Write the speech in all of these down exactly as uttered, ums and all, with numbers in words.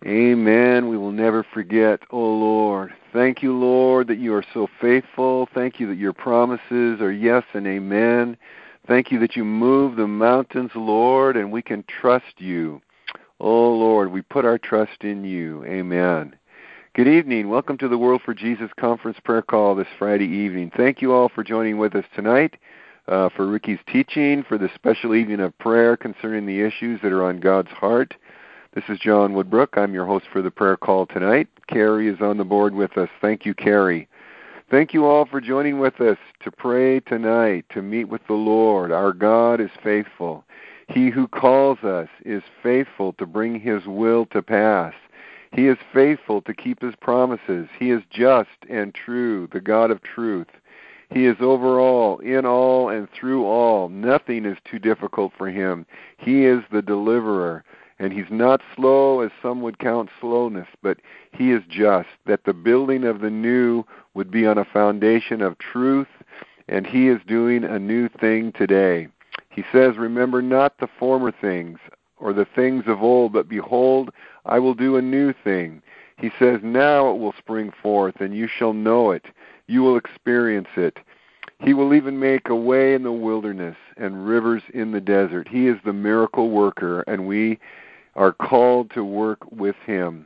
Amen. We will never forget, oh Lord. Thank you, Lord, that you are so faithful. Thank you that your promises are yes and amen. Thank you that you move the mountains, Lord, and we can trust you. Oh Lord, we put our trust in you. Amen. Good evening. Welcome to the World for Jesus Conference Prayer Call this Friday evening. Thank you all for joining with us tonight uh, for Ricky's teaching, for the special evening of prayer concerning the issues that are on God's heart. This is John Woodbrook. I'm your host for the prayer call tonight. Carrie is on the board with us. Thank you, Carrie. Thank you all for joining with us to pray tonight, to meet with the Lord. Our God is faithful. He who calls us is faithful to bring His will to pass. He is faithful to keep His promises. He is just and true, the God of truth. He is over all, in all, and through all. Nothing is too difficult for Him. He is the deliverer. And He's not slow as some would count slowness, but He is just, that the building of the new would be on a foundation of truth, and He is doing a new thing today. He says, remember not the former things, or the things of old, but behold, I will do a new thing. He says, now it will spring forth, and you shall know it. You will experience it. He will even make a way in the wilderness and rivers in the desert. He is the miracle worker, and we are called to work with Him.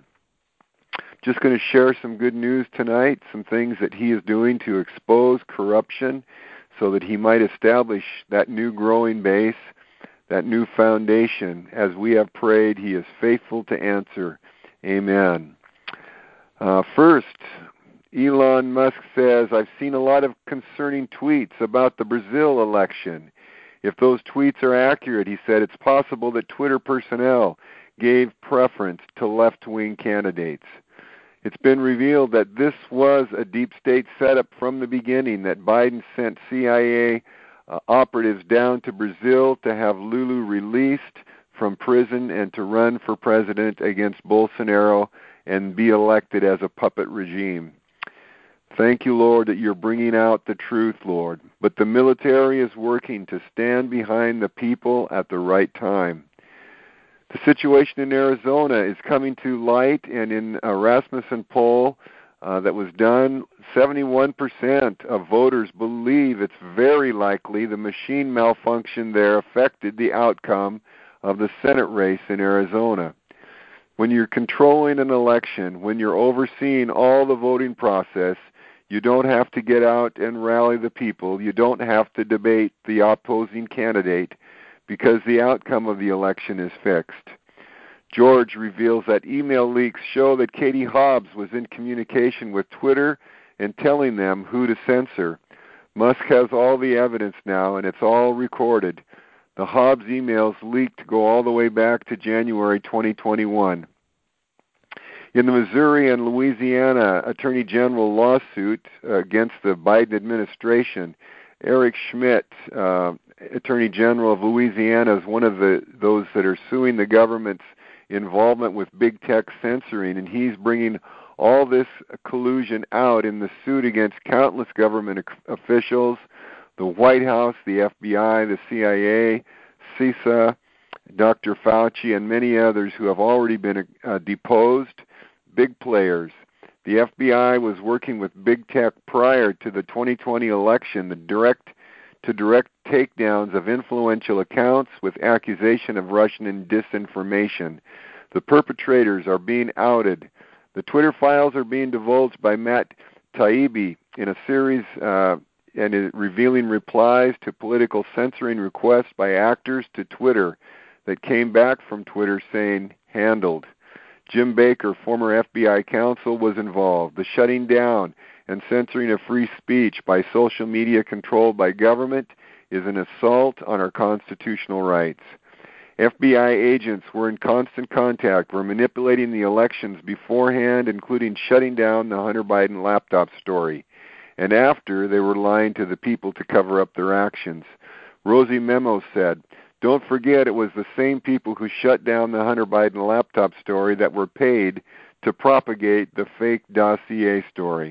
Just going to share some good news tonight, some things that He is doing to expose corruption so that He might establish that new growing base, that new foundation. As we have prayed, He is faithful to answer. Amen. Uh, first, Elon Musk says, I've seen a lot of concerning tweets about the Brazil election. If those tweets are accurate, he said, it's possible that Twitter personnel gave preference to left-wing candidates. It's been revealed that this was a deep state setup from the beginning, that Biden sent C I A uh, operatives down to Brazil to have Lula released from prison and to run for president against Bolsonaro and be elected as a puppet regime. Thank you, Lord, that you're bringing out the truth, Lord. But the military is working to stand behind the people at the right time. The situation in Arizona is coming to light, and in a Rasmussen poll uh, that was done, seventy-one percent of voters believe it's very likely the machine malfunction there affected the outcome of the Senate race in Arizona. When you're controlling an election, when you're overseeing all the voting process, you don't have to get out and rally the people. You don't have to debate the opposing candidate because the outcome of the election is fixed. George reveals that email leaks show that Katie Hobbs was in communication with Twitter and telling them who to censor. Musk has all the evidence now, and it's all recorded. The Hobbs emails leaked go all the way back to January twenty twenty-one. In the Missouri and Louisiana Attorney General lawsuit uh, against the Biden administration, Eric Schmidt, uh, Attorney General of Louisiana, is one of the those that are suing the government's involvement with big tech censoring, and he's bringing all this collusion out in the suit against countless government officials, the White House, the F B I, the C I A, CISA, Doctor Fauci, and many others who have already been uh, deposed, big players. The F B I was working with big tech prior to the twenty twenty election, the direct to direct takedowns of influential accounts with accusation of Russian and disinformation. The perpetrators are being outed. The Twitter files are being divulged by Matt Taibbi in a series uh, and it, revealing replies to political censoring requests by actors to Twitter that came back from Twitter saying, handled. Jim Baker, former F B I counsel, was involved. The shutting down and censoring of free speech by social media controlled by government is an assault on our constitutional rights. F B I agents were in constant contact, were manipulating the elections beforehand, including shutting down the Hunter Biden laptop story. And after, they were lying to the people to cover up their actions. Rosie Memo said, don't forget it was the same people who shut down the Hunter Biden laptop story that were paid to propagate the fake dossier story.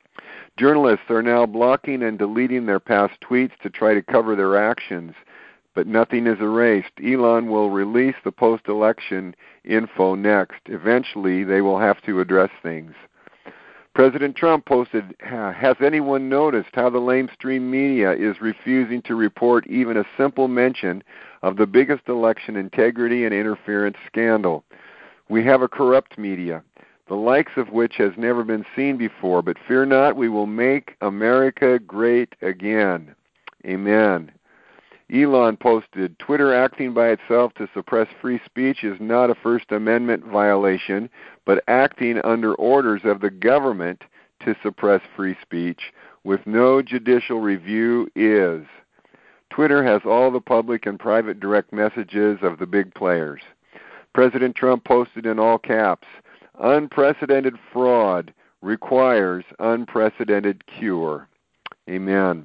Journalists are now blocking and deleting their past tweets to try to cover their actions, but nothing is erased. Elon will release the post-election info next. Eventually, they will have to address things. President Trump posted, has anyone noticed how the lamestream media is refusing to report even a simple mention of the biggest election integrity and interference scandal? We have a corrupt media, the likes of which has never been seen before, but fear not, we will make America great again. Amen. Elon posted, Twitter acting by itself to suppress free speech is not a First Amendment violation, but acting under orders of the government to suppress free speech with no judicial review is. Twitter has all the public and private direct messages of the big players. President Trump posted in all caps, unprecedented fraud requires unprecedented cure. Amen.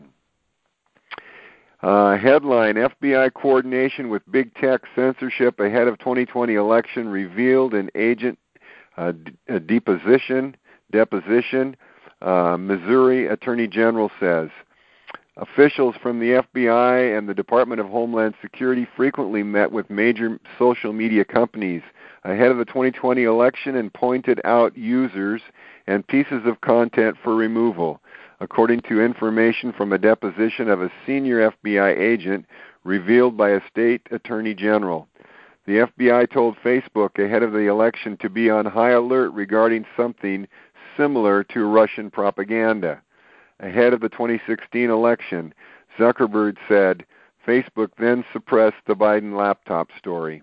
Uh, headline, F B I coordination with big tech censorship ahead of twenty twenty election revealed in agent uh, d- deposition. deposition. Uh, Missouri Attorney General says, officials from the F B I and the Department of Homeland Security frequently met with major social media companies ahead of the twenty twenty election and pointed out users and pieces of content for removal, according to information from a deposition of a senior F B I agent revealed by a state attorney general. The F B I told Facebook ahead of the election to be on high alert regarding something similar to Russian propaganda. Ahead of the twenty sixteen election, Zuckerberg said Facebook then suppressed the Biden laptop story.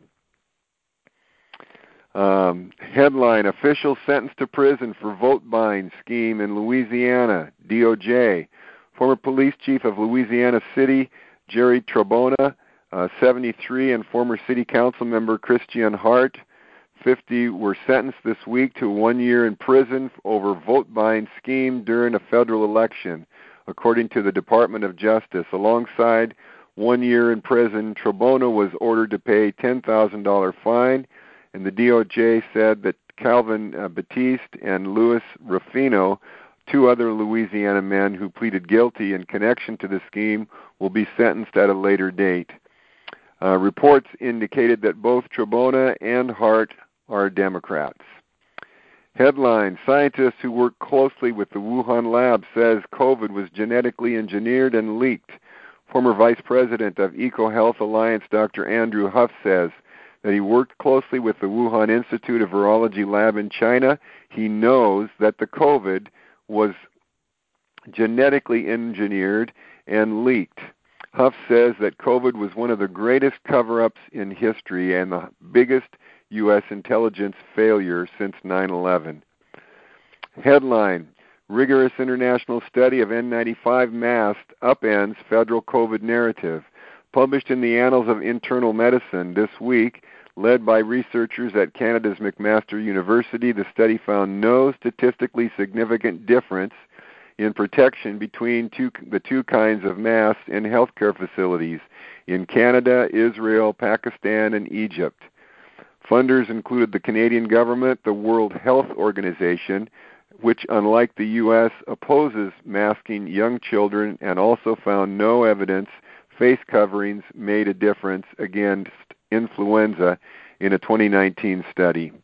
Um, headline, official sentenced to prison for vote buying scheme in Louisiana, D O J. Former police chief of Louisiana City, Jerry Trabona, uh, seventy-three, and former city council member Christian Hart, fifty, were sentenced this week to one year in prison over vote buying scheme during a federal election, according to the Department of Justice. Alongside one year in prison, Trabona was ordered to pay a ten thousand dollars fine, and the D O J said that Calvin uh, Batiste and Louis Rufino, two other Louisiana men who pleaded guilty in connection to the scheme, will be sentenced at a later date. Uh, reports indicated that both Trabona and Hart are Democrats. Headline, scientists who work closely with the Wuhan lab says COVID was genetically engineered and leaked. Former Vice President of EcoHealth Alliance, Doctor Andrew Huff, says that he worked closely with the Wuhan Institute of Virology lab in China. He knows that the COVID was genetically engineered and leaked. Huff says that COVID was one of the greatest cover-ups in history and the biggest U S intelligence failure since nine eleven. Headline, rigorous international study of N ninety-five mask upends federal COVID narrative. Published in the Annals of Internal Medicine this week, led by researchers at Canada's McMaster University, the study found no statistically significant difference in protection between two, the two kinds of masks in healthcare facilities in Canada, Israel, Pakistan, and Egypt. Funders included the Canadian government, the World Health Organization, which, unlike the U S, opposes masking young children, and also found no evidence face coverings made a difference against influenza in a twenty nineteen study.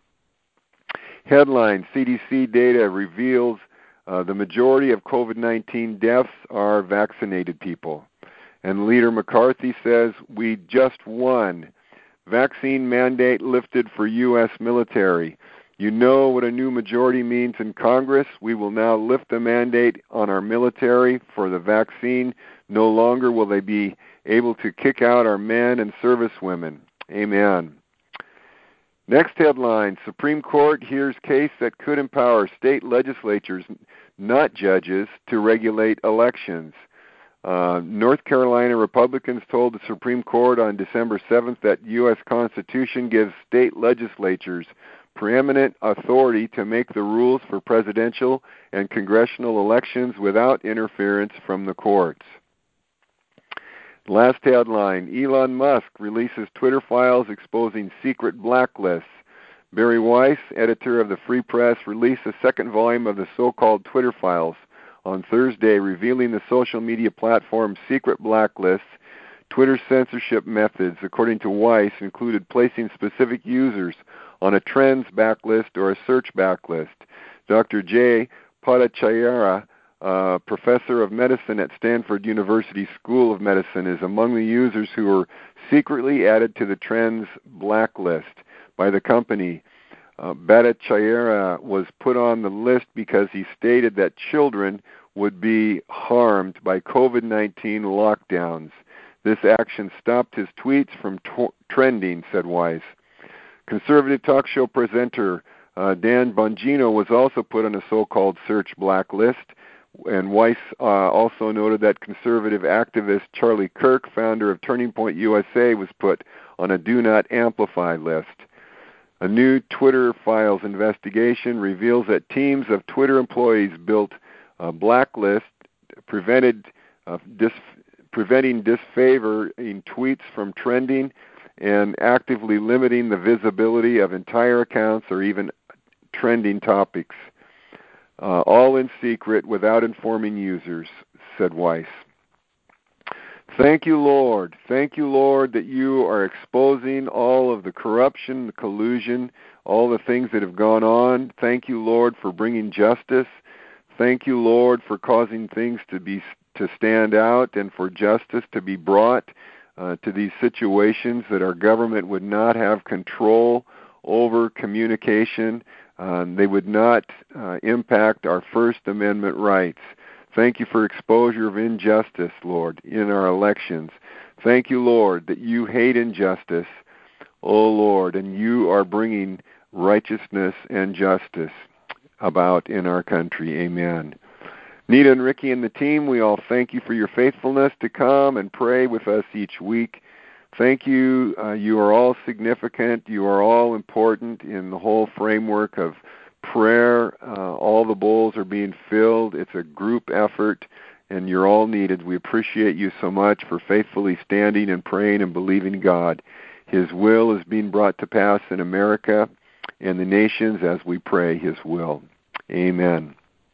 Headline, C D C data reveals uh, the majority of COVID nineteen deaths are vaccinated people. And Leader McCarthy says, we just won. Vaccine mandate lifted for U S military. You know what a new majority means in Congress. We will now lift the mandate on our military for the vaccine. No longer will they be able to kick out our men and servicewomen. Amen. Next headline, Supreme Court hears case that could empower state legislatures, not judges, to regulate elections. Uh, North Carolina Republicans told the Supreme Court on December seventh that U S Constitution gives state legislatures preeminent authority to make the rules for presidential and congressional elections without interference from the courts. Last headline, Elon Musk releases Twitter files exposing secret blacklists. Barry Weiss, editor of the Free Press, released a second volume of the so-called Twitter files on Thursday, revealing the social media platform's secret blacklists Twitter censorship methods, according to Weiss, included placing specific users on a trends backlist or a search backlist. Doctor Jay Bhattacharya, uh, professor of medicine at Stanford University School of Medicine, is among the users who were secretly added to the trends blacklist by the company. Uh, Bhattacharya was put on the list because he stated that children would be harmed by COVID nineteen lockdowns. This action stopped his tweets from t- trending, said Weiss. Conservative talk show presenter uh, Dan Bongino was also put on a so-called search blacklist, and Weiss uh, also noted that conservative activist Charlie Kirk, founder of Turning Point U S A, was put on a Do Not Amplify list. A new Twitter Files investigation reveals that teams of Twitter employees built a blacklist prevented uh, dis- preventing disfavoring tweets from trending and actively limiting the visibility of entire accounts or even trending topics, uh, all in secret without informing users, said Weiss. Thank you, Lord. Thank you, Lord, that you are exposing all of the corruption, the collusion, all the things that have gone on. Thank you, Lord, for bringing justice. Thank you, Lord, for causing things to be to stand out and for justice to be brought uh, to these situations that our government would not have control over communication. Uh, they would not uh, impact our First Amendment rights. Thank you for exposure of injustice, Lord, in our elections. Thank you, Lord, that you hate injustice, oh Lord, and you are bringing righteousness and justice about in our country. Amen. Nita and Ricky and the team, we all thank you for your faithfulness to come and pray with us each week. Thank you. Uh, you are all significant. You are all important in the whole framework of prayer. Uh, all the bowls are being filled. It's a group effort, and you're all needed. We appreciate you so much for faithfully standing and praying and believing God. His will is being brought to pass in America and the nations as we pray His will. Amen.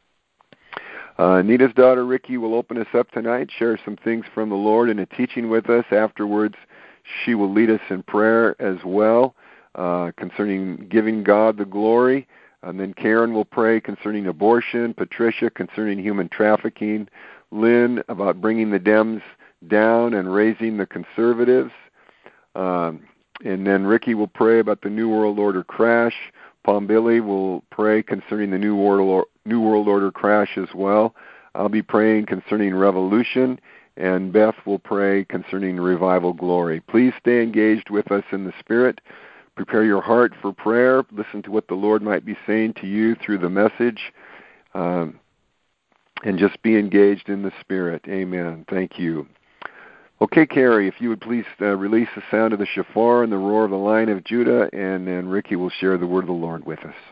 Uh, Nita's daughter Ricky will open us up tonight, share some things from the Lord and a teaching with us. Afterwards, she will lead us in prayer as well uh, concerning giving God the glory. And then Karen will pray concerning abortion, Patricia concerning human trafficking, Lynn about bringing the Dems down and raising the conservatives. Um, and then Ricky will pray about the New World Order crash. Palm Billy will pray concerning the New World, New World Order crash as well. I'll be praying concerning revolution, and Beth will pray concerning revival glory. Please stay engaged with us in the Spirit. Prepare your heart for prayer. Listen to what the Lord might be saying to you through the message. Um, and just be engaged in the Spirit. Amen. Thank you. Okay, Carrie, if you would please uh, release the sound of the shofar and the roar of the Lion of Judah, and then Ricky will share the word of the Lord with us.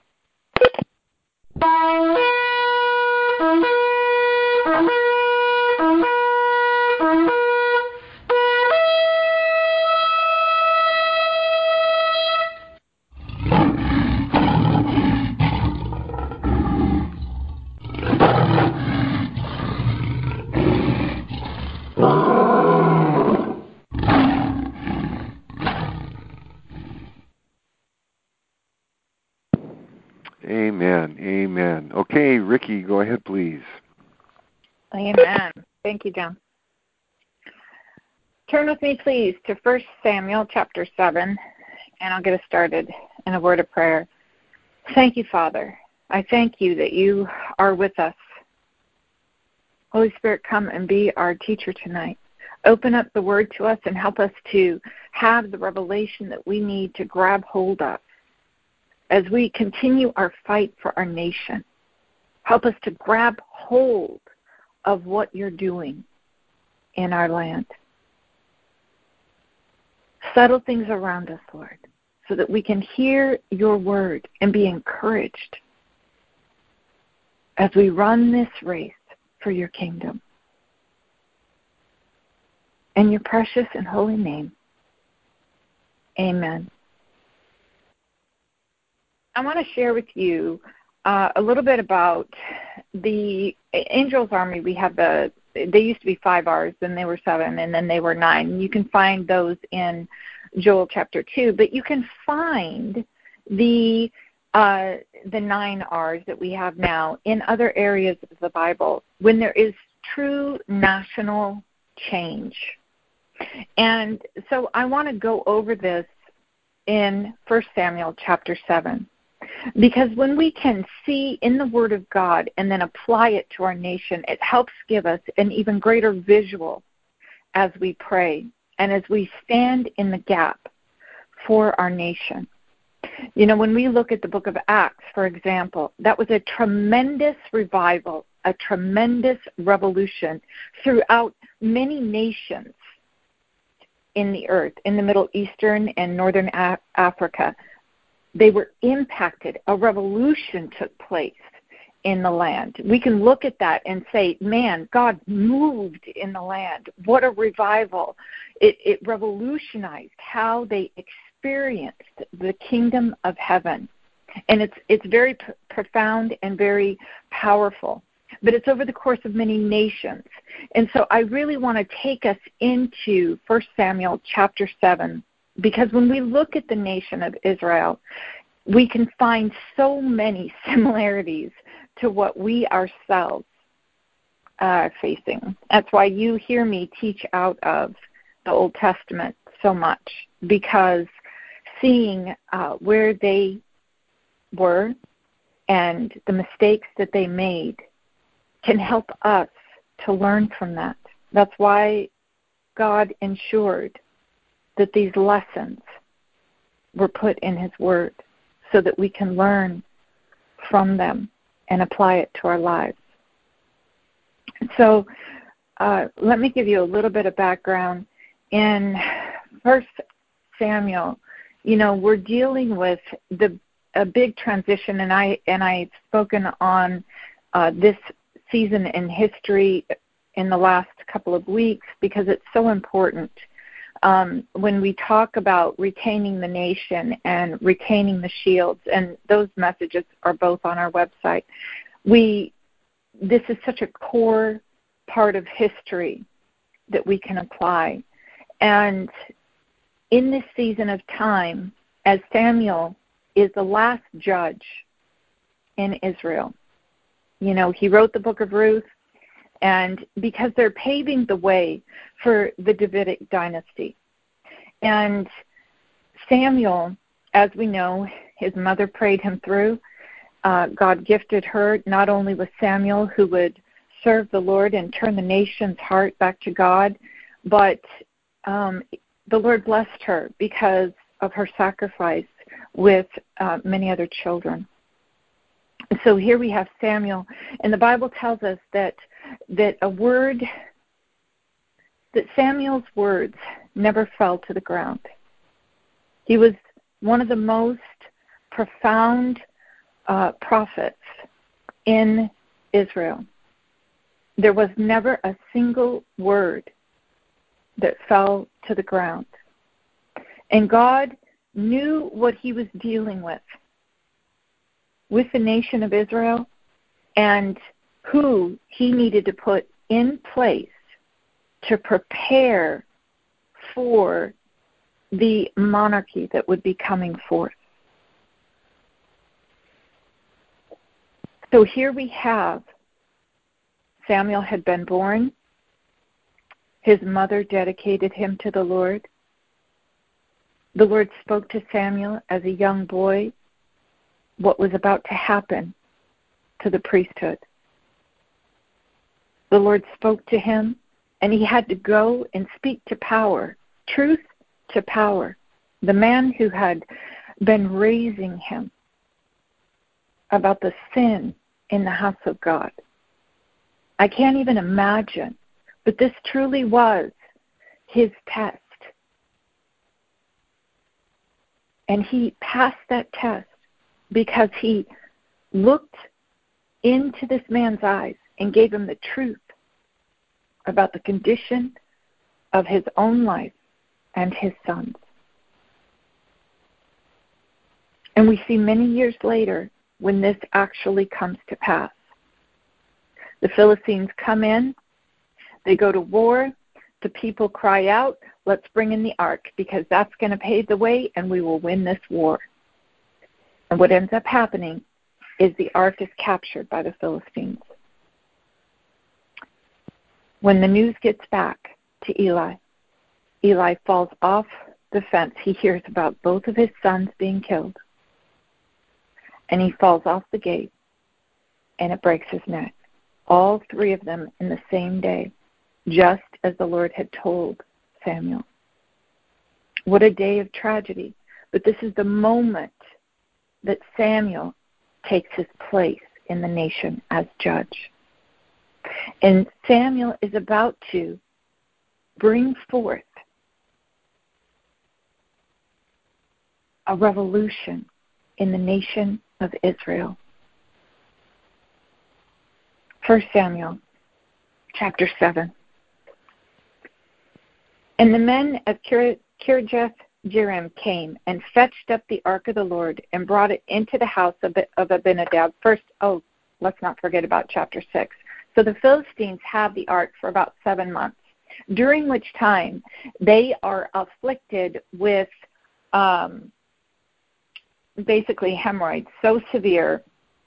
Amen. Amen. Okay, Ricky, go ahead, please. Amen. Thank you, John. Turn with me, please, to First Samuel chapter seven, and I'll get us started in a word of prayer. Thank you, Father. I thank you that you are with us. Holy Spirit, come and be our teacher tonight. Open up the word to us and help us to have the revelation that we need to grab hold of as we continue our fight for our nation. Help us to grab hold of what you're doing in our land. Settle things around us, Lord, so that we can hear your word and be encouraged as we run this race for your kingdom. In your precious and holy name, amen. I want to share with you uh, a little bit about the Angels Army. We have the they used to be five R's, then they were seven, and then they were nine. You can find those in Joel chapter two, but you can find the uh, the nine R's that we have now in other areas of the Bible when there is true national change. And so I want to go over this in First Samuel chapter seven, because when we can see in the Word of God and then apply it to our nation, it helps give us an even greater visual as we pray and as we stand in the gap for our nation. You know, when we look at the book of Acts, for example, that was a tremendous revival, a tremendous revolution throughout many nations in the earth, in the Middle Eastern and Northern Af- Africa. They were impacted. A revolution took place in the land. We can look at that and say, man, God moved in the land. What a revival. It, it revolutionized how they experienced the kingdom of heaven. And it's it's very p- profound and very powerful. But it's over the course of many nations. And so I really want to take us into First Samuel chapter seven, because when we look at the nation of Israel, we can find so many similarities to what we ourselves are facing. That's why you hear me teach out of the Old Testament so much, because seeing uh, where they were and the mistakes that they made can help us to learn from that. That's why God ensured that these lessons were put in His Word so that we can learn from them and apply it to our lives. So uh, let me give you a little bit of background. In First Samuel, you know, we're dealing with the a big transition, and I and I've spoken on uh, this season in history in the last couple of weeks because it's so important. Um, when we talk about retaining the nation and retaining the shields, and those messages are both on our website, we this is such a core part of history that we can apply. And in this season of time, as Samuel is the last judge in Israel, you know, he wrote the book of Ruth, and because they're paving the way for the Davidic dynasty. And Samuel, as we know, his mother prayed him through. Uh, God gifted her not only with Samuel, who would serve the Lord and turn the nation's heart back to God, but um, the Lord blessed her because of her sacrifice with uh, many other children. So here we have Samuel, and the Bible tells us that that a word, that Samuel's words never fell to the ground. He was one of the most profound uh, prophets in Israel. There was never a single word that fell to the ground. And God knew what He was dealing with, with the nation of Israel, and who He needed to put in place to prepare for the monarchy that would be coming forth. So here we have Samuel had been born. His mother dedicated him to the Lord. The Lord spoke to Samuel as a young boy what was about to happen to the priesthood. The Lord spoke to him, and he had to go and speak to power, truth to power, the man who had been raising him about the sin in the house of God. I can't even imagine, but this truly was his test. And he passed that test because he looked into this man's eyes and gave him the truth about the condition of his own life and his son's. And we see many years later when this actually comes to pass. The Philistines come in, They go to war. The people cry out, let's bring in the ark, because that's going to pave the way and we will win this war. And what ends up happening is the ark is captured by the Philistines. When the news gets back to Eli, Eli falls off the fence. He hears about both of his sons being killed. And he falls off the gate, and it breaks his neck. All three of them in the same day, just as the Lord had told Samuel. What a day of tragedy. But this is the moment that Samuel takes his place in the nation as judge. And Samuel is about to bring forth a revolution in the nation of Israel. First Samuel chapter seven. And the men of Kirjath-Jearim came and fetched up the ark of the Lord and brought it into the house of Abinadab. First, oh, let's not forget about chapter six. So the Philistines have the ark for about seven months, during which time they are afflicted with um, basically hemorrhoids so severe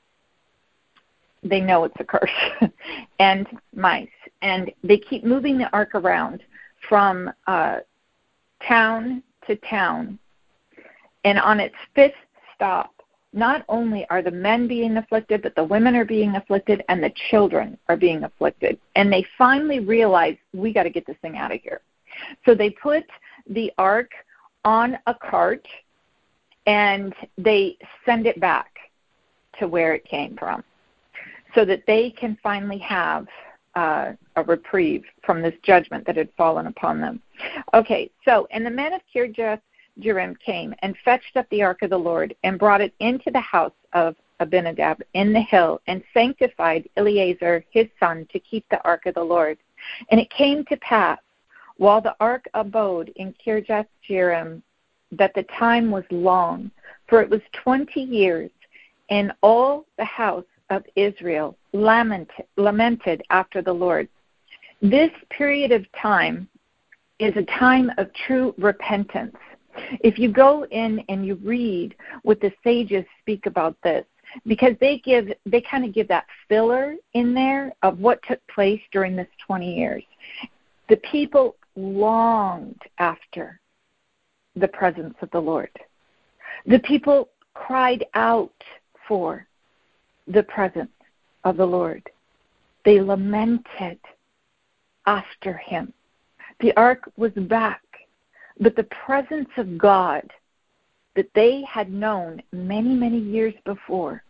they know it's a curse, and mice. And they keep moving the ark around from uh, town to town. And on its fifth stop, not only are the men being afflicted, but the women are being afflicted and the children are being afflicted. And they finally realize, we got to get this thing out of here. So they put the ark on a cart and they send it back to where it came from so that they can finally have uh, a reprieve from this judgment that had fallen upon them. Okay, so, and the men of Kirjath-Jearim came and fetched up the ark of the Lord and brought it into the house of Abinadab in the hill and sanctified Eleazar his son to keep the ark of the Lord. And it came to pass, while the ark abode in Kirjath-Jearim, that the time was long, for it was twenty years, and all the house of Israel lamented, lamented after the Lord. This period of time is a time of true repentance. If you go in and you read what the sages speak about this, because they give, they kind of give that filler in there of what took place during this twenty years. The people longed after the presence of the Lord. The people cried out for the presence of the Lord. They lamented after him. The ark was back, but the presence of God that they had known many, many years before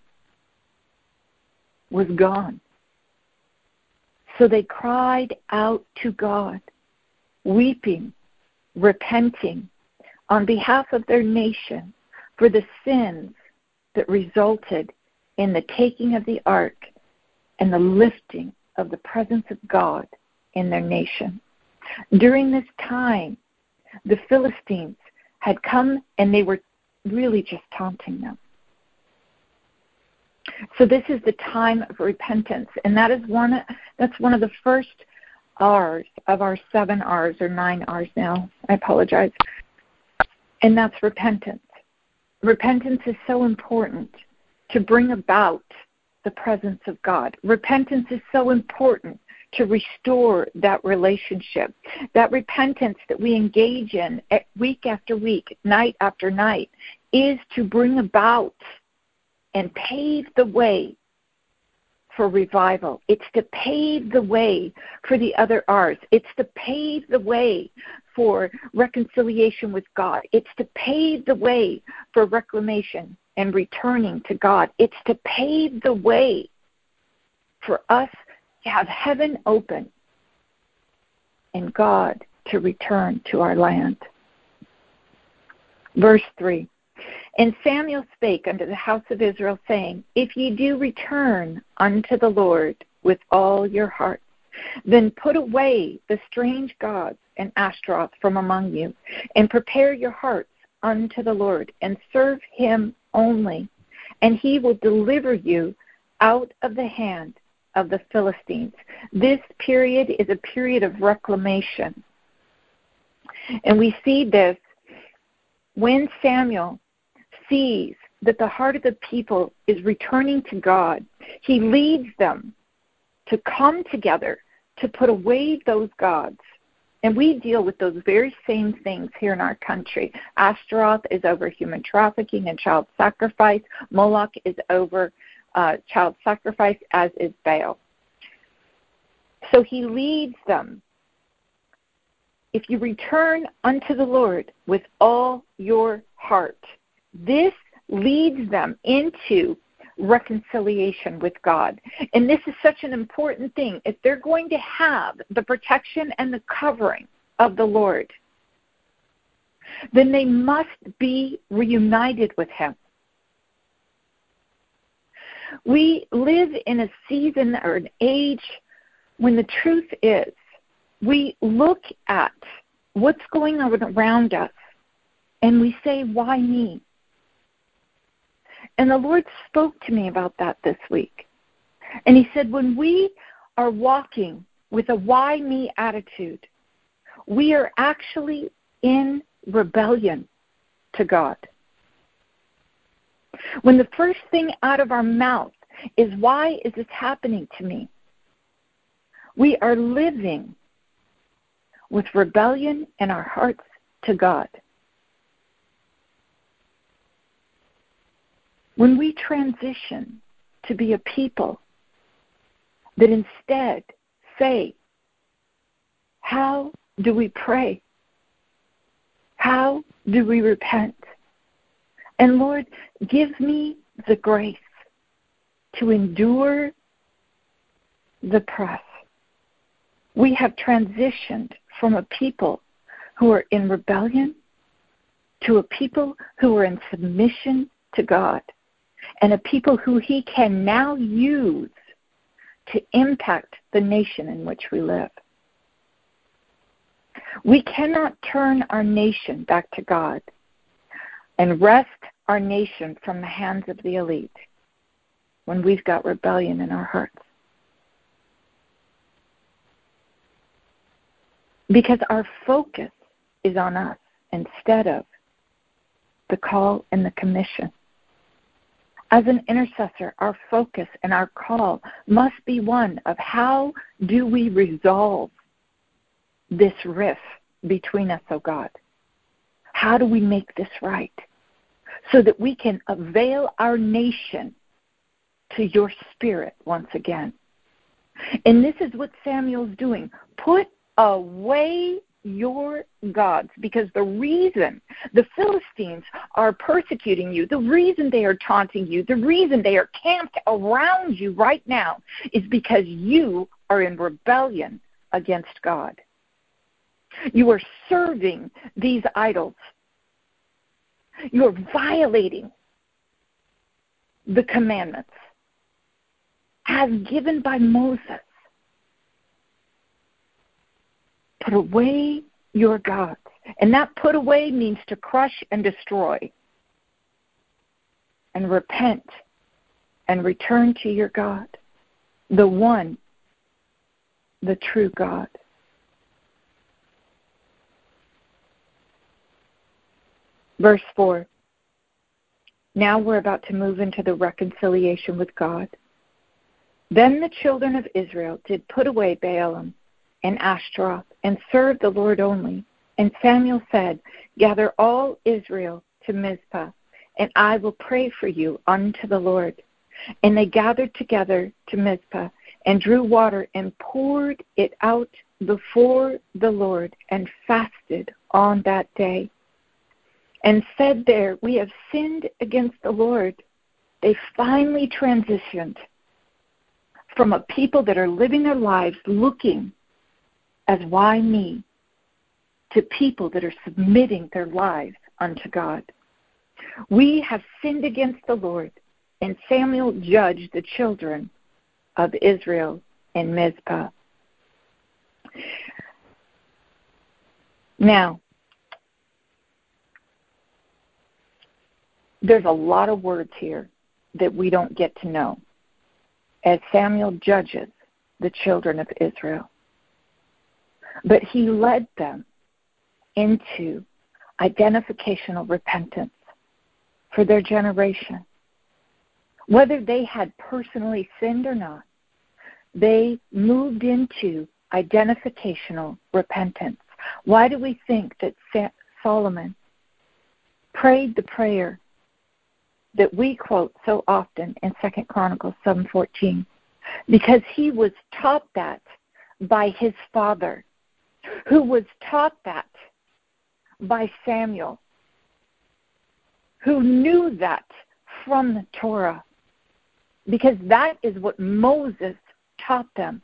was gone. So they cried out to God, weeping, repenting on behalf of their nation for the sins that resulted in the taking of the ark and the lifting of the presence of God in their nation. During this time, the Philistines had come and they were really just taunting them. So this is the time of repentance, and that is one that's one of the first R's of our seven R's or nine R's now. I apologize. And that's repentance. Repentance is so important to bring about the presence of God. Repentance is so important to restore that relationship. That repentance that we engage in week after week, night after night, is to bring about and pave the way for revival. It's to pave the way for the other R's. It's to pave the way for reconciliation with God. It's to pave the way for reclamation and returning to God. It's to pave the way for us to have heaven open and God to return to our land. Verse three. And Samuel spake unto the house of Israel, saying, If ye do return unto the Lord with all your hearts, then put away the strange gods and Ashtaroth from among you, and prepare your hearts unto the Lord, and serve him only, and he will deliver you out of the hand of the Philistines. This period is a period of reclamation. And we see this when Samuel sees that the heart of the people is returning to God. He leads them to come together to put away those gods. And we deal with those very same things here in our country. Ashtaroth is over human trafficking and child sacrifice. Moloch is over uh, child sacrifice, as is Baal. So he leads them. If you return unto the Lord with all your heart, this leads them into reconciliation with God. And this is such an important thing. If they're going to have the protection and the covering of the Lord, then they must be reunited with Him. We live in a season or an age when the truth is we look at what's going on around us and we say, why me? And the Lord spoke to me about that this week. And He said, when we are walking with a why me attitude, we are actually in rebellion to God. When the first thing out of our mouth is, why is this happening to me? We are living with rebellion in our hearts to God. When we transition to be a people that instead say, how do we pray? How do we repent? And Lord, give me the grace to endure the press. We have transitioned from a people who are in rebellion to a people who are in submission to God, and a people who He can now use to impact the nation in which we live. We cannot turn our nation back to God and wrest our nation from the hands of the elite when we've got rebellion in our hearts. Because our focus is on us instead of the call and the commission. As an intercessor, our focus and our call must be one of how do we resolve this rift between us, oh God? How do we make this right so that we can avail our nation to your Spirit once again? And this is what Samuel's doing. Put away your gods, because the reason the Philistines are persecuting you, the reason they are taunting you, the reason they are camped around you right now is because you are in rebellion against God. You are serving these idols. You are violating the commandments as given by Moses. Put away your gods. And that put away means to crush and destroy. And repent and return to your God, the one, the true God. Verse four. Now we're about to move into the reconciliation with God. Then the children of Israel did put away Baalim and Ashtaroth, and served the Lord only. And Samuel said, gather all Israel to Mizpah, and I will pray for you unto the Lord. And they gathered together to Mizpah, and drew water, and poured it out before the Lord, and fasted on that day. And said there, we have sinned against the Lord. They finally transitioned from a people that are living their lives looking as why me, to people that are submitting their lives unto God. We have sinned against the Lord, and Samuel judged the children of Israel in Mizpah. Now, there's a lot of words here that we don't get to know. as Samuel judges the children of Israel. But he led them into identificational repentance for their generation. Whether they had personally sinned or not, they moved into identificational repentance. Why do we think that Solomon prayed the prayer that we quote so often in Second Chronicles seven fourteen? Because he was taught that by his father, who was taught that by Samuel, who knew that from the Torah, because that is what Moses taught them.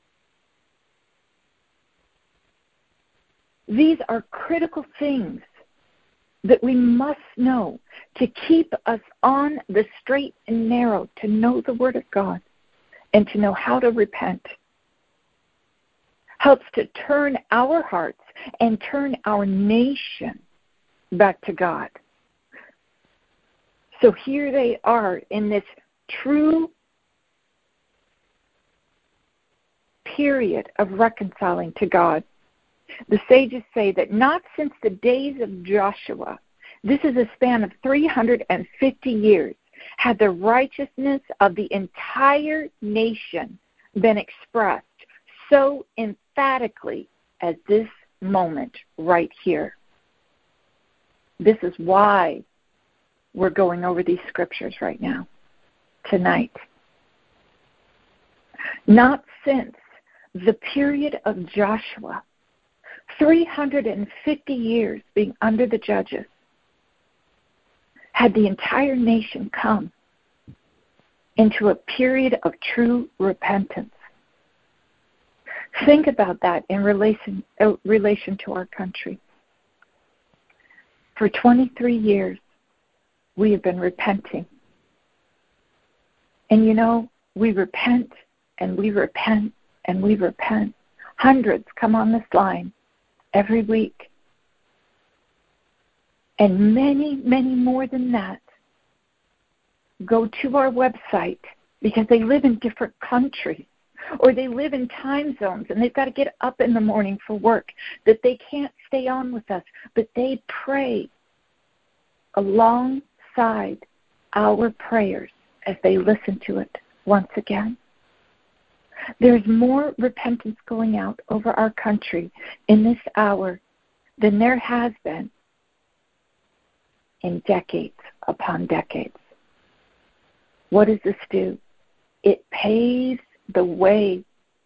These are critical things that we must know to keep us on the straight and narrow, to know the Word of God and to know how to repent. Helps to turn our hearts and turn our nation back to God. So here they are in this true period of reconciling to God. The sages say that not since the days of Joshua, this is a span of three hundred fifty years, had the righteousness of the entire nation been expressed so emphatically as this moment right here. This is why we're going over these scriptures right now, tonight. Not since the period of Joshua, three hundred fifty years being under the judges, had the entire nation come into a period of true repentance. Think about that in relation, uh, relation to our country. For twenty-three years, we have been repenting. And you know, we repent and we repent and we repent. Hundreds come on this line every week. And many, many more than that go to our website because they live in different countries or they live in time zones and they've got to get up in the morning for work, that they can't stay on with us, but they pray alongside our prayers as they listen to it once again. There's more repentance going out over our country in this hour than there has been in decades upon decades. What does this do? It paves the way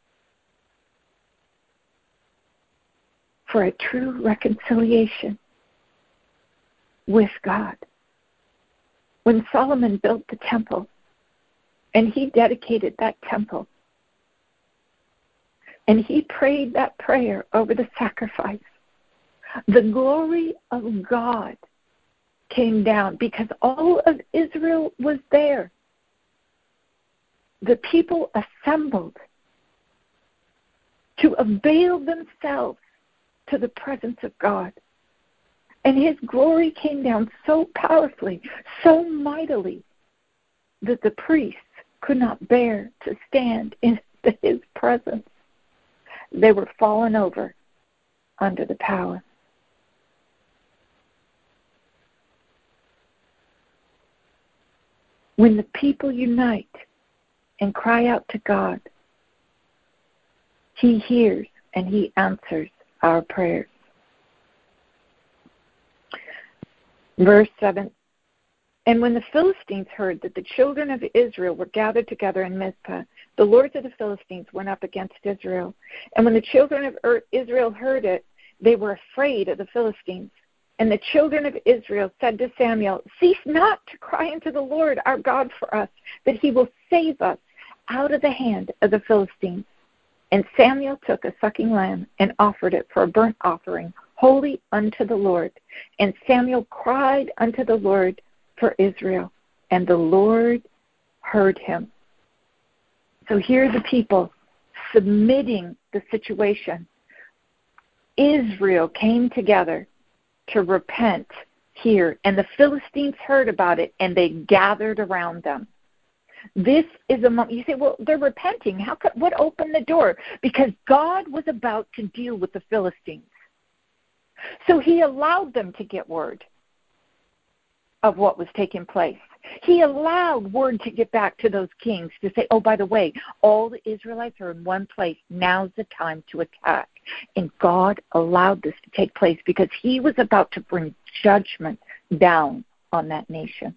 for a true reconciliation with God. When Solomon built the temple and he dedicated that temple and he prayed that prayer over the sacrifice, the glory of God came down because all of Israel was there. The people assembled to avail themselves to the presence of God. And his glory came down so powerfully, so mightily, that the priests could not bear to stand in his presence. They were fallen over under the power. When the people unite and cry out to God, he hears and he answers our prayers. Verse seven, and when the Philistines heard that the children of Israel were gathered together in Mizpah, the lords of the Philistines went up against Israel. And when the children of Israel heard it, they were afraid of the Philistines. And the children of Israel said to Samuel, cease not to cry unto the Lord our God for us, that he will save us out of the hand of the Philistines. And Samuel took a sucking lamb and offered it for a burnt offering, holy unto the Lord. And Samuel cried unto the Lord for Israel, and the Lord heard him. So here are the people submitting the situation. Israel came together to repent here, and the Philistines heard about it, and they gathered around them. This is a moment. You say, well, they're repenting. How could, what opened the door? Because God was about to deal with the Philistines. So he allowed them to get word of what was taking place. He allowed word to get back to those kings to say, oh, by the way, all the Israelites are in one place. Now's the time to attack. And God allowed this to take place because he was about to bring judgment down on that nation.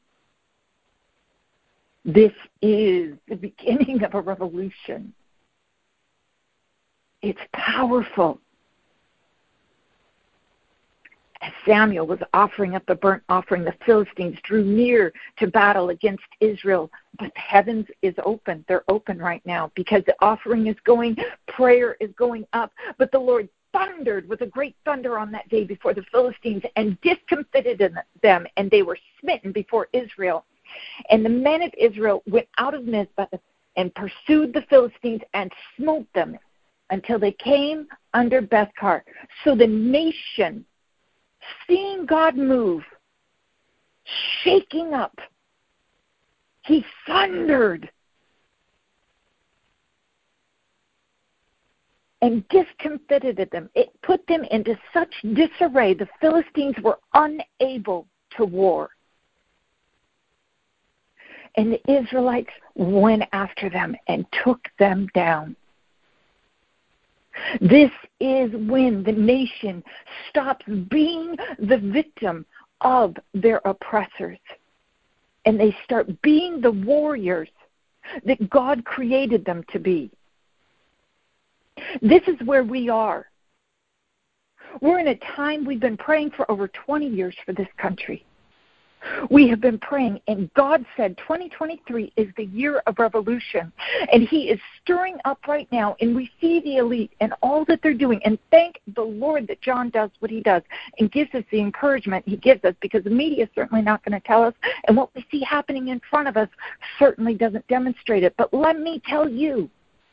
This is the beginning of a revolution. It's powerful. As Samuel was offering up the burnt offering, the Philistines drew near to battle against Israel. But the heavens is open. They're open right now because the offering is going, prayer is going up. But the Lord thundered with a great thunder on that day before the Philistines and discomfited them, and they were smitten before Israel. And the men of Israel went out of Mizpah and pursued the Philistines and smote them until they came under Bethkar. So the nation, seeing God move, shaking up, he thundered and discomfited them. It put them into such disarray, the Philistines were unable to war. And the Israelites went after them and took them down. This is when the nation stops being the victim of their oppressors, and they start being the warriors that God created them to be. This is where we are. We're in a time we've been praying for over twenty years for this country. We have been praying, and God said twenty twenty-three is the year of revolution, and he is stirring up right now, and we see the elite and all that they're doing, and thank the Lord that John does what he does and gives us the encouragement he gives us, because the media is certainly not going to tell us, and what we see happening in front of us certainly doesn't demonstrate it. But let me tell you,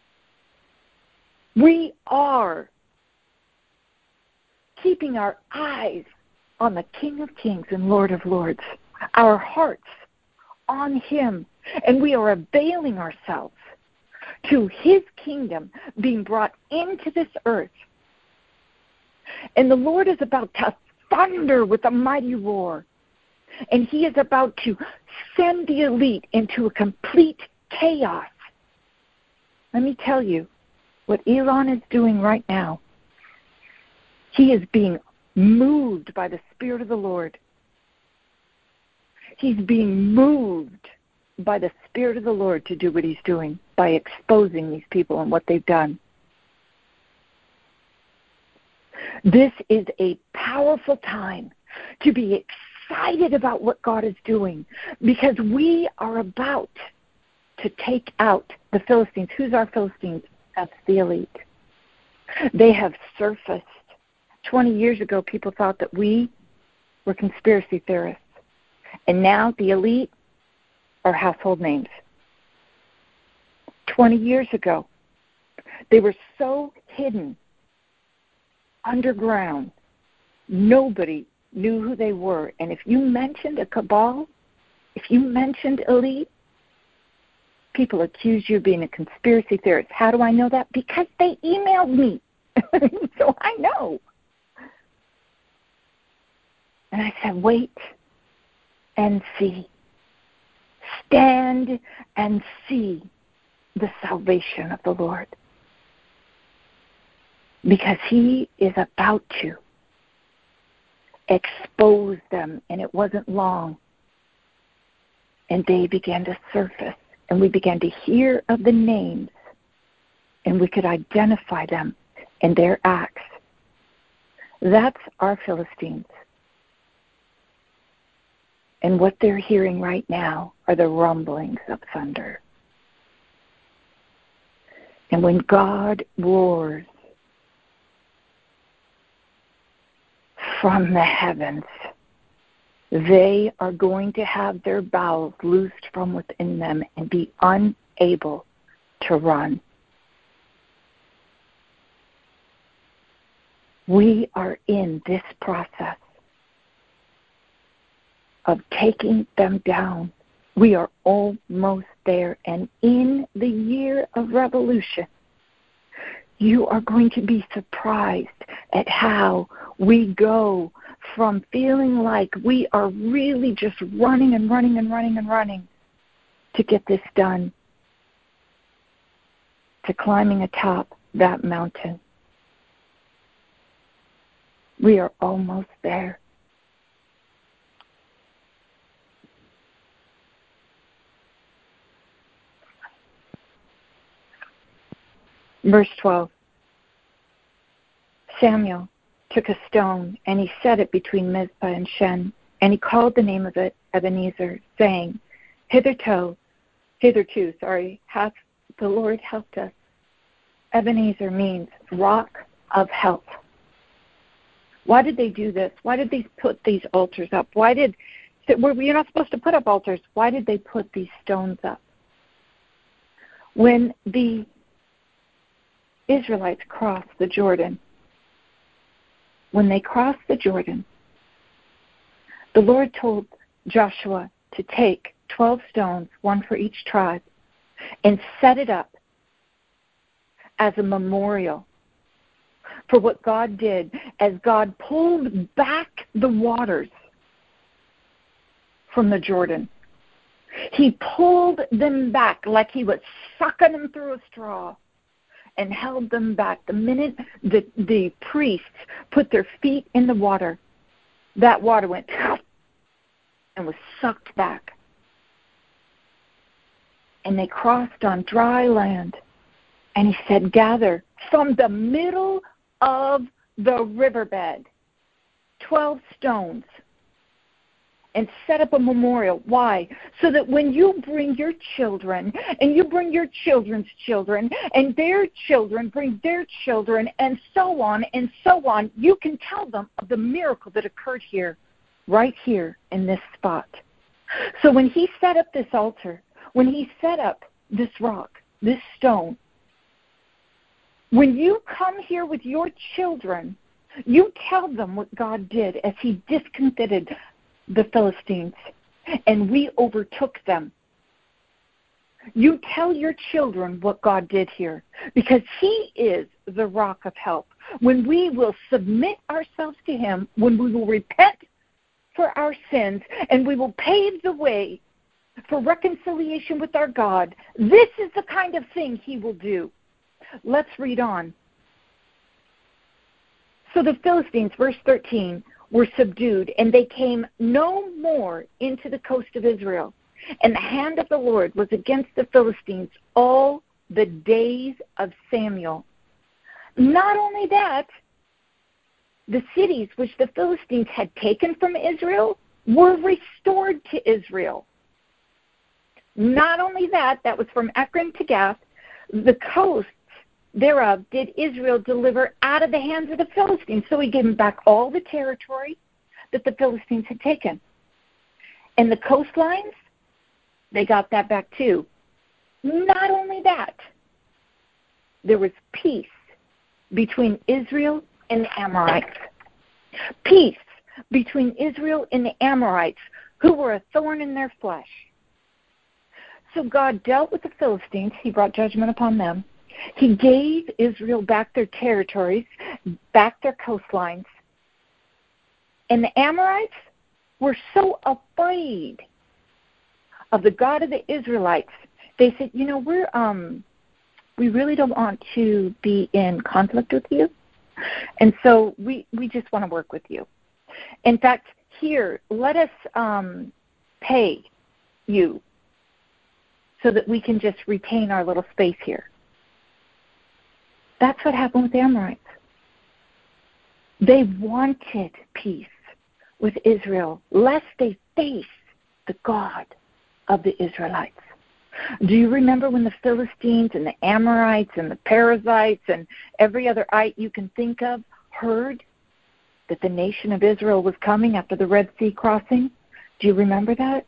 we are keeping our eyes on the King of Kings and Lord of Lords, our hearts on him, and we are availing ourselves to his kingdom being brought into this earth. And the Lord is about to thunder with a mighty roar, and he is about to send the elite into a complete chaos. Let me tell you what Elon is doing right now. He is being moved by the Spirit of the Lord. He's being moved by the Spirit of the Lord to do what he's doing by exposing these people and what they've done. This is a powerful time to be excited about what God is doing, because we are about to take out the Philistines. Who's our Philistines? That's the elite. They have surfaced. twenty years ago, people thought that we were conspiracy theorists. And now the elite are household names. twenty years ago, they were so hidden underground, nobody knew who they were. And if you mentioned a cabal, if you mentioned elite, people accused you of being a conspiracy theorist. How do I know that? Because they emailed me. So I know. And I said, wait and see. Stand and see the salvation of the Lord. Because he is about to expose them. And it wasn't long. And they began to surface. And we began to hear of the names. And we could identify them and their acts. That's our Philistines. And what they're hearing right now are the rumblings of thunder. And when God roars from the heavens, they are going to have their bowels loosed from within them and be unable to run. We are in this process of taking them down We are almost there. And in the year of revolution, you are going to be surprised at how we go from feeling like we are really just running and running and running and running to get this done, to climbing atop that mountain. We are almost there. Verse twelve. Samuel took a stone, and he set it between Mizpah and Shen, and he called the name of it Ebenezer, saying, Hitherto, hitherto, sorry, hath the Lord helped us. Ebenezer means rock of help. Why did they do this? Why did they put these altars up? Why did, you're not supposed to put up altars. Why did they put these stones up? When the Israelites crossed the Jordan, when they crossed the Jordan, the Lord told Joshua to take twelve stones, one for each tribe, and set it up as a memorial for what God did as God pulled back the waters from the Jordan. He pulled them back like he was sucking them through a straw and held them back. The minute the, the priests put their feet in the water, that water went and was sucked back. And they crossed on dry land. And he said, gather from the middle of the riverbed twelve stones and set up a memorial. Why? So that when you bring your children and you bring your children's children and their children bring their children and so on and so on, you can tell them of the miracle that occurred here, right here in this spot. So when he set up this altar, when he set up this rock, this stone, when you come here with your children, you tell them what God did as he discomfited the Philistines, and we overtook them. You tell your children what God did here, because he is the rock of help. When we will submit ourselves to him, when we will repent for our sins, and we will pave the way for reconciliation with our God, this is the kind of thing he will do. Let's read on. So the Philistines, verse thirteen, were subdued, and they came no more into the coast of Israel. And the hand of the Lord was against the Philistines all the days of Samuel. Not only that, the cities which the Philistines had taken from Israel were restored to Israel. Not only that, that was from Ekron to Gath, the coasts thereof did Israel deliver out of the hands of the Philistines. So he gave them back all the territory that the Philistines had taken. And the coastlines, they got that back too. Not only that, there was peace between Israel and the Amorites. Peace between Israel and the Amorites, who were a thorn in their flesh. So God dealt with the Philistines. He brought judgment upon them. He gave Israel back their territories, back their coastlines. And the Amorites were so afraid of the God of the Israelites, they said, you know, we're um we really don't want to be in conflict with you. And so we, we just want to work with you. In fact, here, let us um, pay you so that we can just retain our little space here. That's what happened with the Amorites. They wanted peace with Israel, lest they face the God of the Israelites. Do you remember when the Philistines and the Amorites and the Perizzites and every other ite you can think of heard that the nation of Israel was coming after the Red Sea crossing? Do you remember that?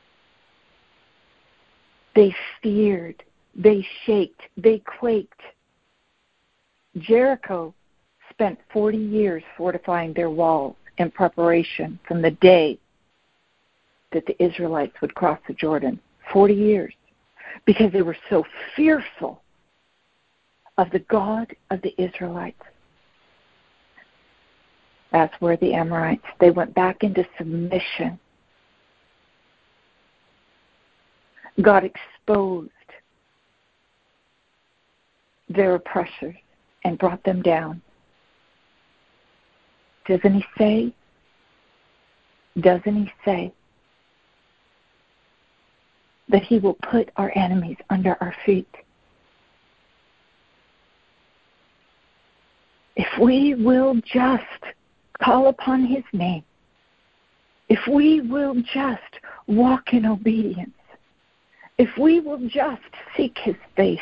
They feared, they shaked, they quaked. Jericho spent forty years fortifying their walls in preparation from the day that the Israelites would cross the Jordan. Forty years. Because they were so fearful of the God of the Israelites. As were the Amorites. They went back into submission. God exposed their oppressors and brought them down. Doesn't he say? Doesn't he say that he will put our enemies under our feet? If we will just call upon his name, if we will just walk in obedience, if we will just seek his face,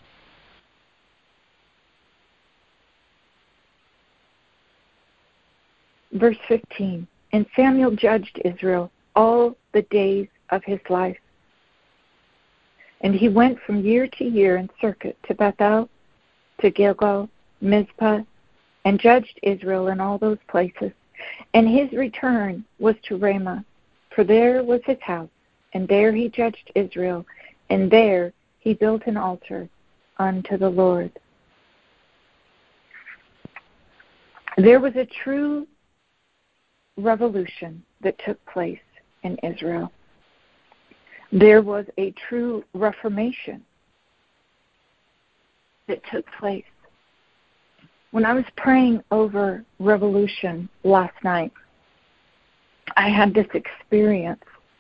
verse fifteen, and Samuel judged Israel all the days of his life. And he went from year to year in circuit to Bethel, to Gilgal, Mizpah, and judged Israel in all those places. And his return was to Ramah, for there was his house, and there he judged Israel, and there he built an altar unto the Lord. There was a true revolution that took place in Israel. There was a true reformation that took place. When I was praying over revolution last night, I had this experience.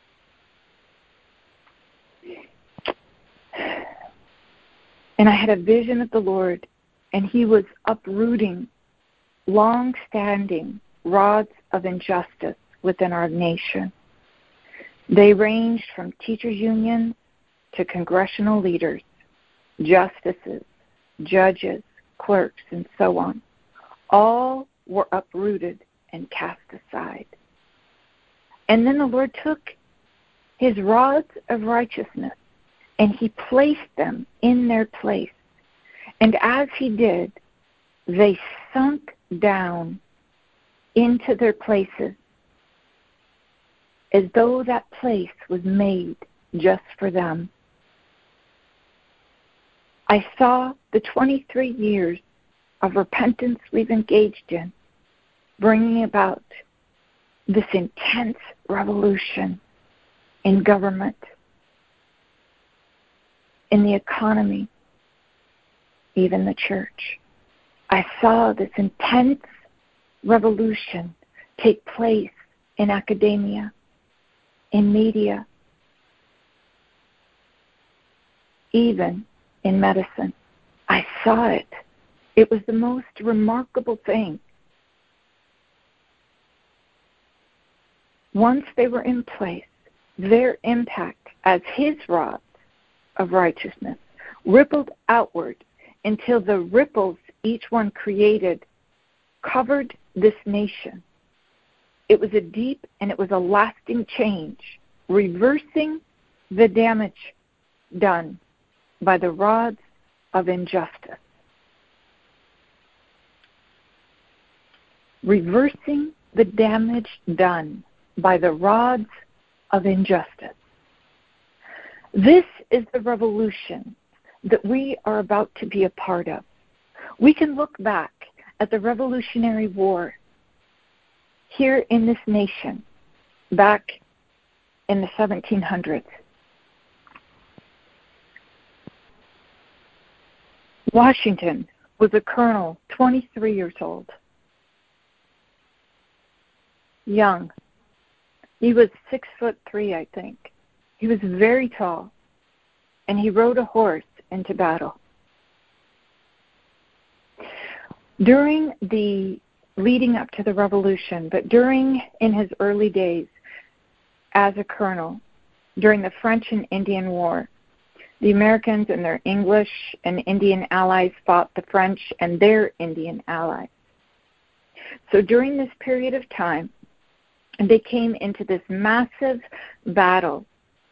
And I had a vision of the Lord, and he was uprooting long-standing rods of injustice within our nation. They ranged from teachers' unions to congressional leaders, justices, judges, clerks, and so on. All were uprooted and cast aside. And then the Lord took his rods of righteousness and he placed them in their place. And as he did, they sunk down into their places as though that place was made just for them. I saw the twenty-three years of repentance we've engaged in bringing about this intense revolution in government, in the economy, even the church. I saw this intense revolution take place in academia, in media, even in medicine. I saw it. It was the most remarkable thing. Once they were in place, their impact as his rods of righteousness rippled outward until the ripples each one created covered this nation. It was a deep and it was a lasting change, reversing the damage done by the rods of injustice. Reversing the damage done by the rods of injustice. This is the revolution that we are about to be a part of. We can look back at the Revolutionary War here in this nation back in the seventeen hundreds. Washington was a colonel, twenty-three years old, young. He was six foot three, I think. He was very tall, and he rode a horse into battle. During the leading up to the revolution, but during, in his early days as a colonel, during the French and Indian War, the Americans and their English and Indian allies fought the French and their Indian allies. So during this period of time, they came into this massive battle.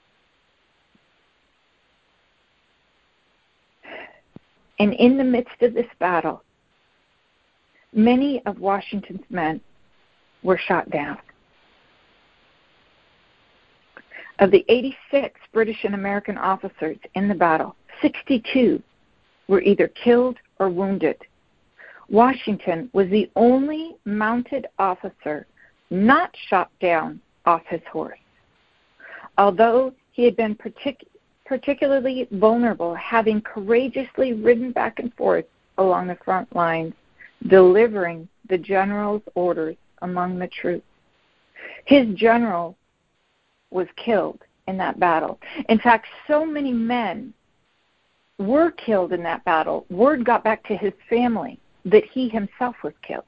And in the midst of this battle, many of Washington's men were shot down. Of the eighty-six British and American officers in the battle, sixty-two were either killed or wounded. Washington was the only mounted officer not shot down off his horse. Although he had been partic- particularly vulnerable, having courageously ridden back and forth along the front lines, delivering the general's orders among the troops. His general was killed in that battle. In fact, so many men were killed in that battle, word got back to his family that he himself was killed.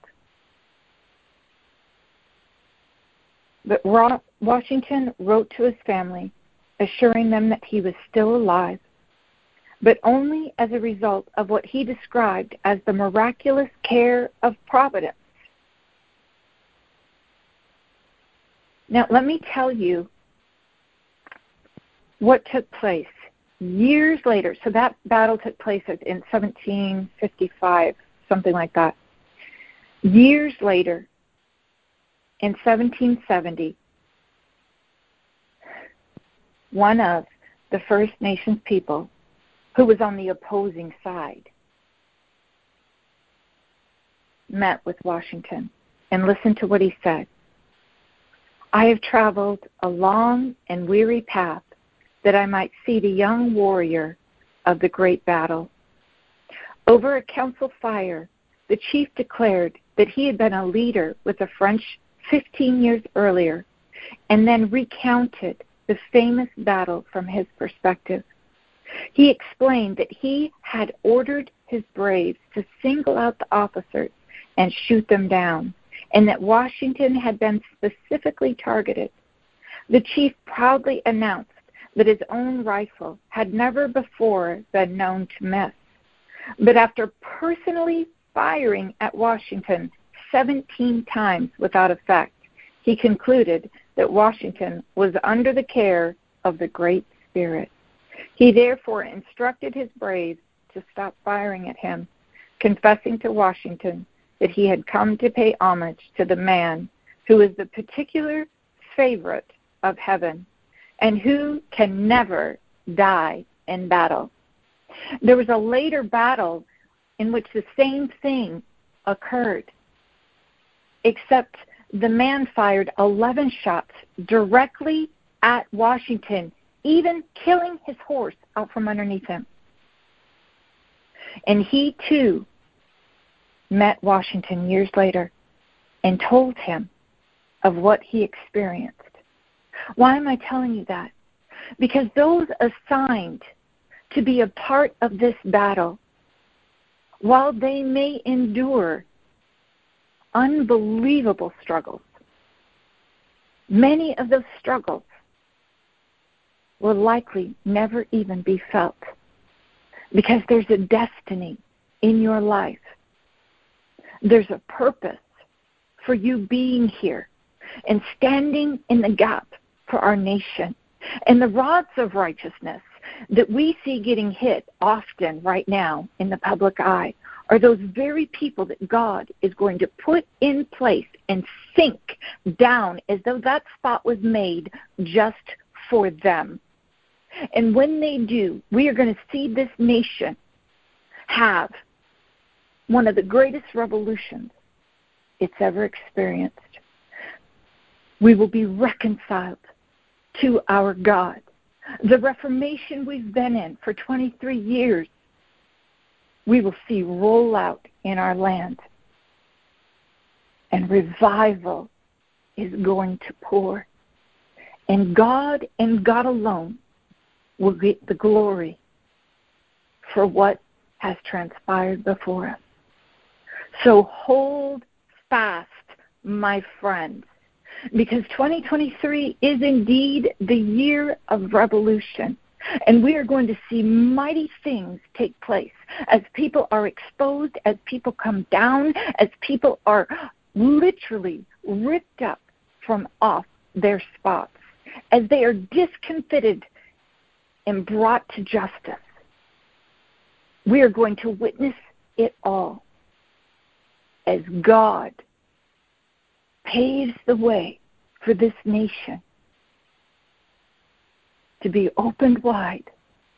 But Washington wrote to his family, assuring them that he was still alive, but only as a result of what he described as the miraculous care of Providence. Now, let me tell you what took place years later. So that battle took place in seventeen fifty-five, something like that. Years later, in seventeen seventy, one of the First Nations people who was on the opposing side met with Washington and listened to what he said. I have traveled a long and weary path that I might see the young warrior of the great battle. Over a council fire, the chief declared that he had been a leader with the French fifteen years earlier, and then recounted the famous battle from his perspective. He explained that he had ordered his braves to single out the officers and shoot them down, and that Washington had been specifically targeted. The chief proudly announced that his own rifle had never before been known to miss. But after personally firing at Washington seventeen times without effect, he concluded that Washington was under the care of the Great Spirit. He therefore instructed his braves to stop firing at him, confessing to Washington that he had come to pay homage to the man who is the particular favorite of heaven and who can never die in battle. There was a later battle in which the same thing occurred, except the man fired eleven shots directly at Washington, even killing his horse out from underneath him. And he, too, met Washington years later and told him of what he experienced. Why am I telling you that? Because those assigned to be a part of this battle, while they may endure unbelievable struggles, many of those struggles will likely never even be felt, because there's a destiny in your life. There's a purpose for you being here and standing in the gap for our nation. And the rods of righteousness that we see getting hit often right now in the public eye are those very people that God is going to put in place and sink down as though that spot was made just for them. And when they do, we are going to see this nation have one of the greatest revolutions it's ever experienced. We will be reconciled to our God. The Reformation we've been in for twenty-three years, we will see roll out in our land. And revival is going to pour. And God and God alone will get the glory for what has transpired before us. So hold fast, my friends, because twenty twenty-three is indeed the year of revolution. And we are going to see mighty things take place as people are exposed, as people come down, as people are literally ripped up from off their spots, as they are discomfited and brought to justice. We are going to witness it all as God paves the way for this nation to be opened wide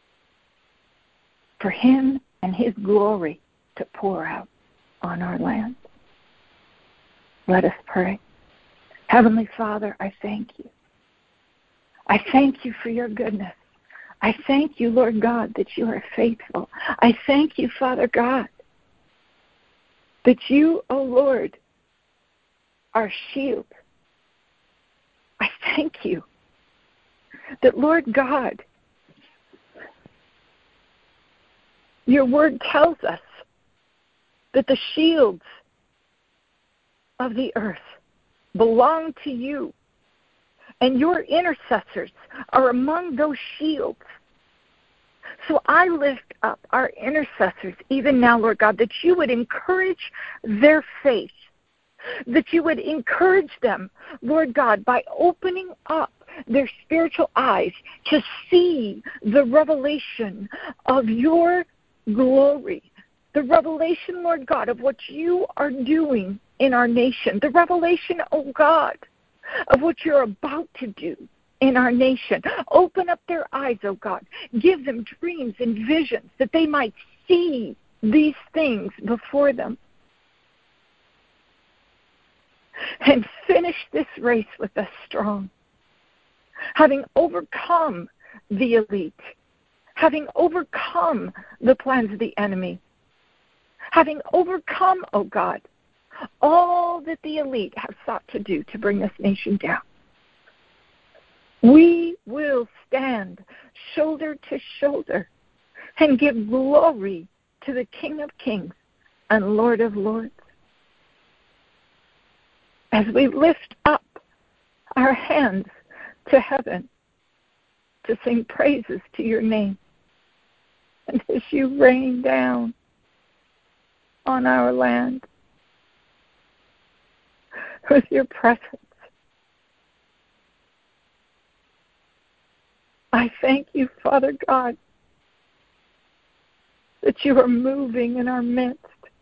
for him and his glory to pour out on our land. Let us pray. Heavenly Father, I thank you. I thank you for your goodness. I thank you, Lord God, that you are faithful. I thank you, Father God, that you, O Lord, are shield. I thank you that, Lord God, your word tells us that the shields of the earth belong to you, and your intercessors are among those shields. So I lift up our intercessors even now, Lord God, that you would encourage their faith, that you would encourage them, Lord God, by opening up their spiritual eyes to see the revelation of your glory, the revelation, Lord God, of what you are doing in our nation, the revelation, oh God, of what you're about to do in our nation. Open up their eyes, oh God. Give them dreams and visions that they might see these things before them. And finish this race with us strong, having overcome the elite, having overcome the plans of the enemy, having overcome, oh God, all that the elite have sought to do to bring this nation down. We will stand shoulder to shoulder and give glory to the King of Kings and Lord of Lords. As we lift up our hands to heaven to sing praises to your name, and as you rain down on our land with your presence, I thank you, Father God, that you are moving in our midst.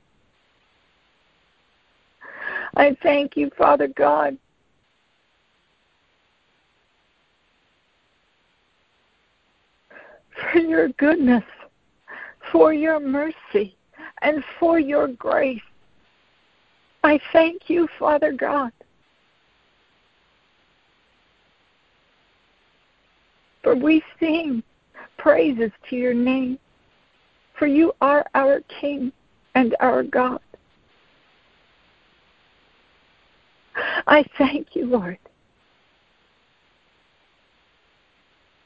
I thank you, Father God, for your goodness, for your mercy, and for your grace. I thank you, Father God, for we sing praises to your name, for you are our King and our God. I thank you, Lord,